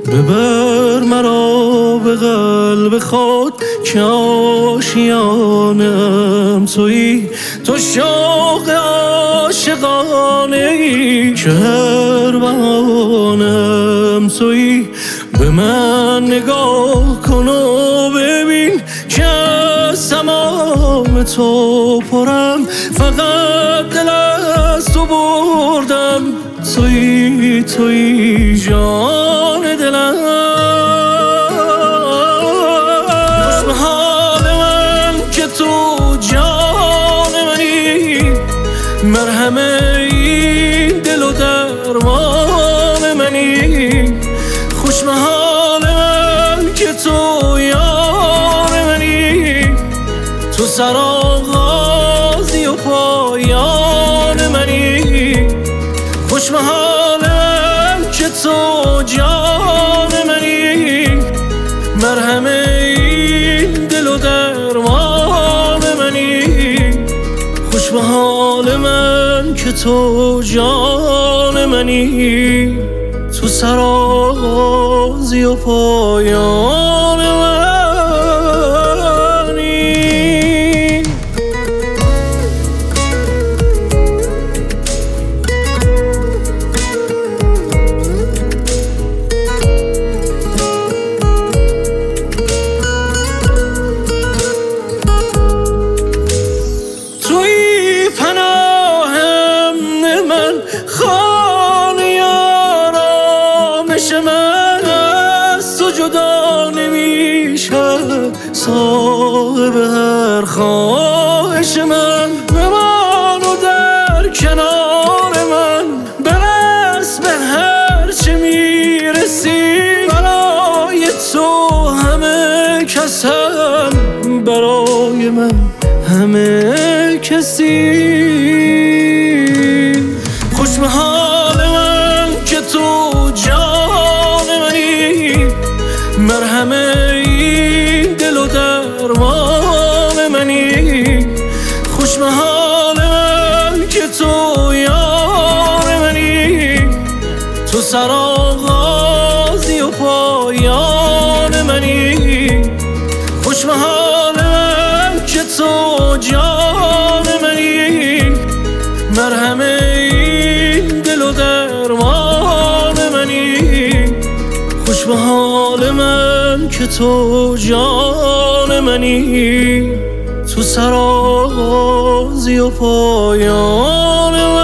ببر مرا به قلب خود که آشیانم تویی، تو شوق عاشقانه ای که هر بهانم تویی. به من نگاه کن و ببین که از تمام تو پرم، فقط دل از تو بردم تویی، تویی جان دلم. خوش به حال من که تو جان منی، مرهم این دل و درمان منی. خوش به حال من که تو یار منی، تو سرآغازی و پایان منی. خوش به حال من که تو جان منی، مرهم این دل و درمان منی. خوش به حال من که تو جان منی، تو سرآغازی و پایان منی. توی پناهم من، خانه آرامش من، از تو جدا نمیشم صاحب هر خواهش من. بمان و در کنار من، برس به هر چه میرسی. برای تو همه کسم، برای من همه کسی. خوش به حال من که تو جان منی، مرهم این دل و درمان منی. خوش به حال من که تو یار منی، تو سرآغازی و پایان منی. خوش به حال من که تو جان منی، مرهم این دل و درمان منی. خوش به حال من که تو جان منی، تو سرآغازی و پایان منی.